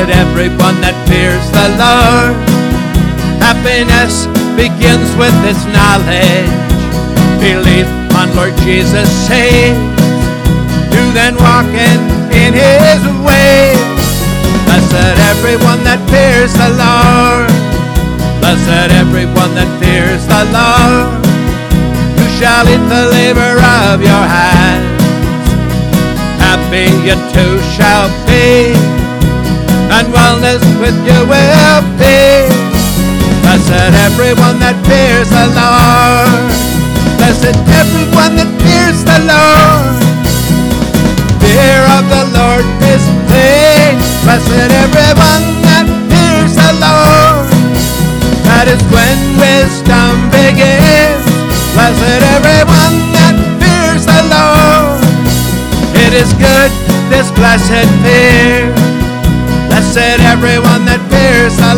Blessed everyone that fears the Lord. Happiness begins with this knowledge. Believe on Lord Jesus saves, you then walk in his ways. Blessed everyone that fears the Lord. Blessed everyone that fears the Lord. You shall eat the labor of your hands. Happy you too shall be, and wellness with you will be. Blessed everyone that fears the Lord. Blessed everyone that fears the Lord. Fear of the Lord is plain. Blessed everyone that fears the Lord. That is when wisdom begins. Blessed everyone that fears the Lord. It is good, this blessed fear. Blessed everyone that fears the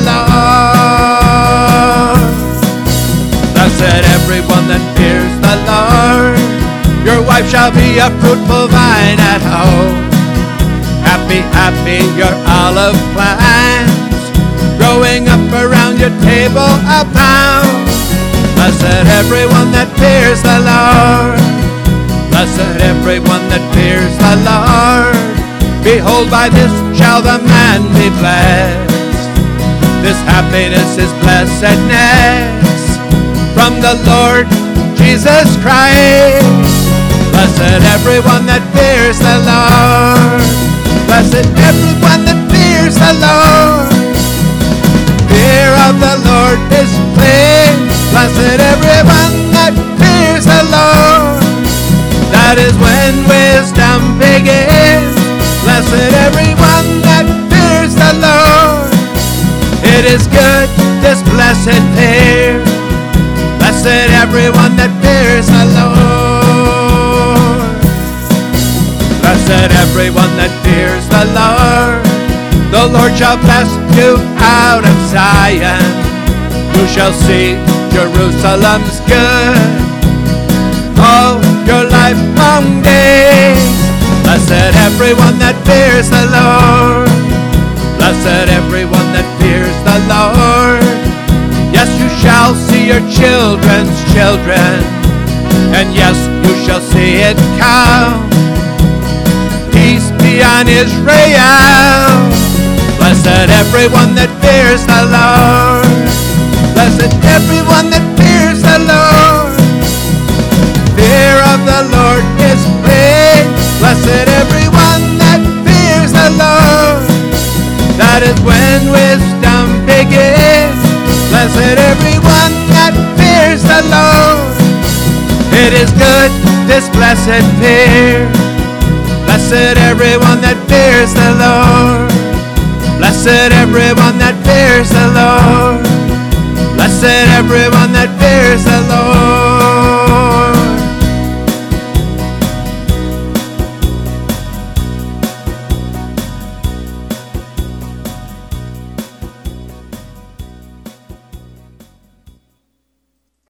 Lord. Blessed everyone that fears the Lord. Your wife shall be a fruitful vine at home. Happy, happy your olive plants, growing up around your table abound. Blessed everyone that fears the Lord. Blessed everyone that fears the Lord. Behold, by this shall the man be blessed. This happiness is blessedness from the Lord Jesus Christ. Blessed everyone that fears the Lord. Blessed everyone that fears the Lord. Fear of the Lord is plain. Blessed everyone that fears the Lord. That is when wisdom begins. Blessed everyone that fears the Lord. It is good, this blessed fear. Blessed everyone that fears the Lord. Blessed everyone that fears the Lord. The Lord shall bless you out of Zion. You shall see Jerusalem's good all your lifelong days. Blessed everyone that fears the Lord. Blessed everyone that fears the Lord. Yes, you shall see your children's children, and yes, you shall see it come. Peace be on Israel. Blessed everyone that fears the Lord. Blessed everyone that fears the Lord. Fear of the Lord is great. Blessed everyone that fears the Lord. That is when wisdom begins. Blessed everyone that fears the Lord. It is good, this blessed fear. Blessed everyone that fears the Lord. Blessed everyone that fears the Lord. Blessed everyone that fears the Lord.